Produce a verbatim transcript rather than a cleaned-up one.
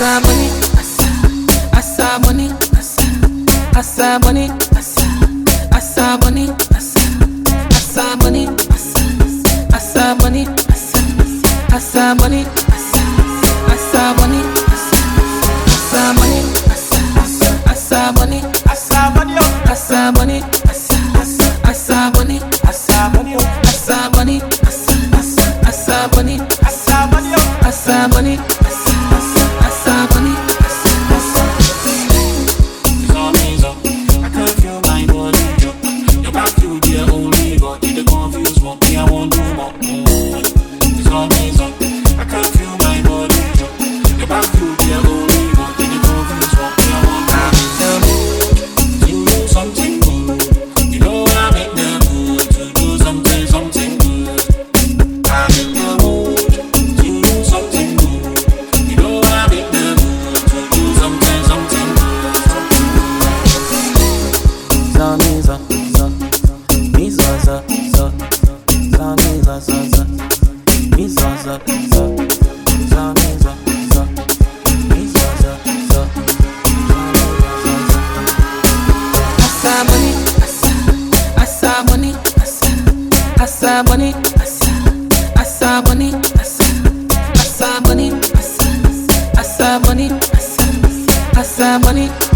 asa money, asa, asa money, asa, asa money, asa, asa money, asa, asa money, asa, asa money, asa, asa money, asa, asa money, asa, asa money, asa, asa money, Asa money, asa money, asa, asa money, asa money, asa money, asa, asa money, asa money, asa money, asa, asa money, asa. it's all me, so I can't feel my body. Your back to the only God, you confused one. Me, I won't do more. It's all me, so I can't feel my body. Your back to the only God, you confused one. Me, I won't do more. Tell me, you do something good. You know I make the mood to do something, something good. I make the mood to do something good. You know I make the mood to do something, something good, something good. Za mi za za, mi za za za, za mi za za za, mi za za za, za mi za za, mi za za za, za mi za za. Asa money, asa, asa money, asa, asa money, asa, asa money, asa, asa money, asa, asa money, asa, asa money.